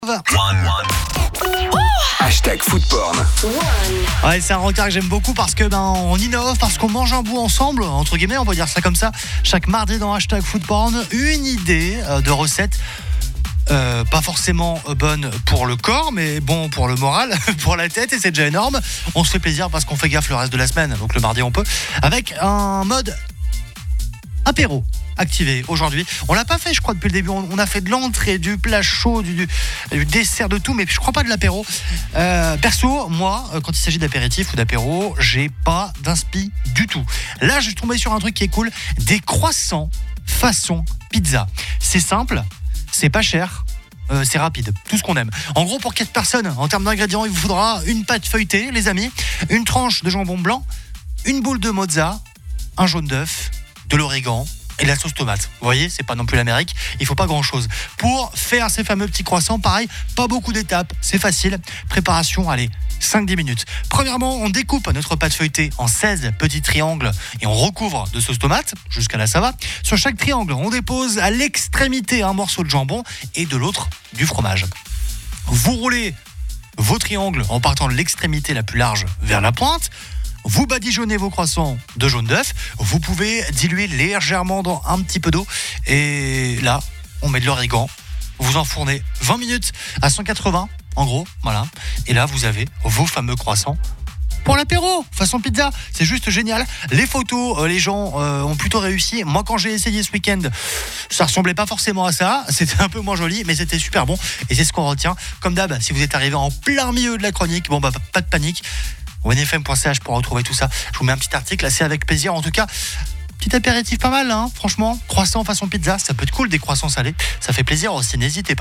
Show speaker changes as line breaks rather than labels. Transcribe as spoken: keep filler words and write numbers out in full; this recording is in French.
Hashtag foodporn.
Ouais, c'est un rencard que j'aime beaucoup parce que ben on innove, parce qu'on mange un bout ensemble, entre guillemets, on va dire ça comme ça. Chaque mardi dans Hashtag foodporn, une idée euh, de recette. Euh, pas forcément bonne pour le corps, mais bon pour le moral, pour la tête, et c'est déjà énorme. On se fait plaisir parce qu'on fait gaffe le reste de la semaine, donc le mardi on peut, avec un mode apéro activé aujourd'hui. On l'a pas fait, je crois, depuis le début. On a fait de l'entrée, du plat chaud, du, du, du dessert, de tout, mais je crois pas de l'apéro. Euh, perso, moi, quand il s'agit d'apéritif ou d'apéro, j'ai pas d'inspi du tout. Là, je suis tombé sur un truc qui est cool, des croissants façon pizza. C'est simple, c'est pas cher. Euh, c'est rapide, tout ce qu'on aime. En gros, pour quatre personnes, en termes d'ingrédients, il vous faudra une pâte feuilletée, les amis, une tranche de jambon blanc, une boule de mozza, un jaune d'œuf, de l'origan et de la sauce tomate. Vous voyez, c'est pas non plus l'Amérique, il faut pas grand chose. Pour faire ces fameux petits croissants, pareil, pas beaucoup d'étapes, c'est facile. Préparation, allez, cinq à dix minutes. Premièrement, on découpe notre pâte feuilletée en seize petits triangles et on recouvre de sauce tomate, jusqu'à là ça va. Sur chaque triangle, on dépose à l'extrémité un morceau de jambon et de l'autre du fromage. Vous roulez vos triangles en partant de l'extrémité la plus large vers la pointe. Vous badigeonnez vos croissants de jaune d'œuf. Vous pouvez diluer légèrement dans un petit peu d'eau. Et là, on met de l'origan. Vous enfournez vingt minutes à cent quatre-vingts, en gros. Voilà. Et là, vous avez vos fameux croissants pour l'apéro, façon pizza. C'est juste génial. Les photos, euh, les gens euh, ont plutôt réussi. Moi, quand j'ai essayé ce week-end, ça ressemblait pas forcément à ça. C'était un peu moins joli, mais c'était super bon. Et c'est ce qu'on retient. Comme d'hab, si vous êtes arrivé en plein milieu de la chronique, bon bah pas de panique. o n f m point c h pour retrouver tout ça. Je vous mets un petit article, c'est avec plaisir. En tout cas, petit apéritif pas mal, hein, franchement. Croissant façon pizza, ça peut être cool, des croissants salés. Ça fait plaisir aussi, n'hésitez pas.